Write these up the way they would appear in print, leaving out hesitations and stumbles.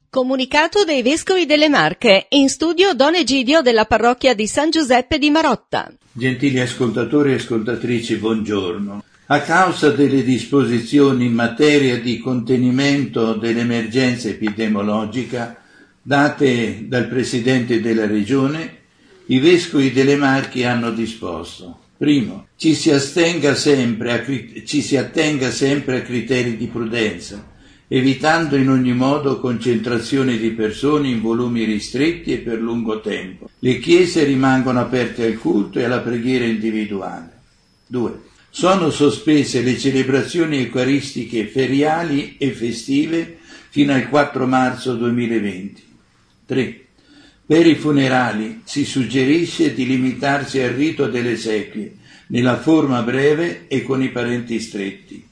Comunicato dei Vescovi delle Marche, in studio Don Egidio della parrocchia di San Giuseppe di Marotta. Gentili ascoltatori e ascoltatrici, buongiorno. A causa delle disposizioni in materia di contenimento dell'emergenza epidemiologica date dal Presidente della Regione, i Vescovi delle Marche hanno disposto: primo, ci si attenga sempre a criteri di prudenza, evitando in ogni modo concentrazioni di persone in volumi ristretti e per lungo tempo. Le chiese rimangono aperte al culto e alla preghiera individuale. 2. Sono sospese le celebrazioni eucaristiche feriali e festive fino al 4 marzo 2020. 3. Per i funerali si suggerisce di limitarsi al rito delle esequie, nella forma breve e con i parenti stretti.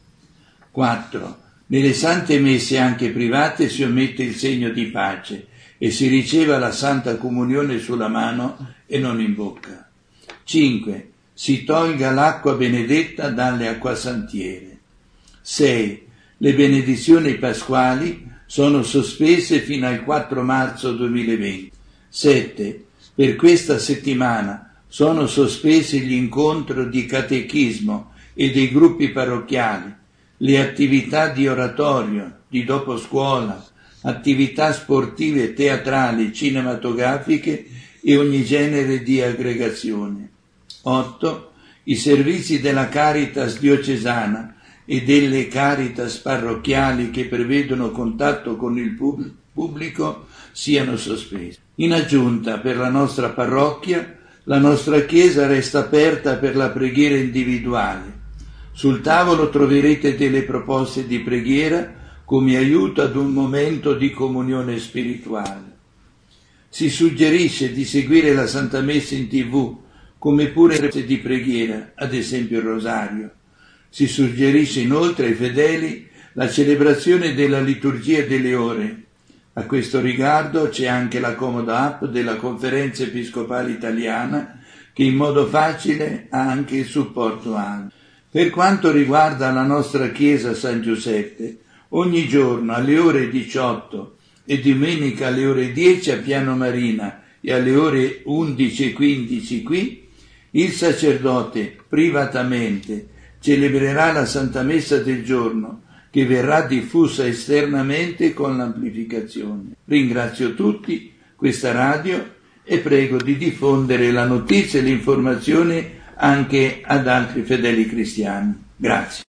4. Nelle sante messe anche private si omette il segno di pace e si riceva la Santa Comunione sulla mano e non in bocca. 5. Si tolga l'acqua benedetta dalle acquasantiere. 6. Le benedizioni pasquali sono sospese fino al 4 marzo 2020. 7. Per questa settimana sono sospesi gli incontri di catechismo e dei gruppi parrocchiali, le attività di oratorio, di doposcuola, attività sportive e teatrali, cinematografiche e ogni genere di aggregazione. 8. I servizi della Caritas diocesana e delle Caritas parrocchiali che prevedono contatto con il pubblico siano sospesi. In aggiunta, per la nostra parrocchia, la nostra chiesa resta aperta per la preghiera individuale. Sul tavolo troverete delle proposte di preghiera come aiuto ad un momento di comunione spirituale. Si suggerisce di seguire la Santa Messa in TV, come pure di preghiera, ad esempio il Rosario. Si suggerisce inoltre ai fedeli la celebrazione della liturgia delle ore. A questo riguardo c'è anche la comoda app della Conferenza Episcopale Italiana che in modo facile ha anche il supporto ANI. Per quanto riguarda la nostra chiesa San Giuseppe, ogni giorno alle ore 18 e domenica alle ore 10 a Piano Marina e alle ore 11:15 qui, il sacerdote privatamente celebrerà la Santa Messa del giorno, che verrà diffusa esternamente con l'amplificazione. Ringrazio tutti, questa radio, e prego di diffondere la notizia e l'informazione anche ad altri fedeli cristiani. Grazie.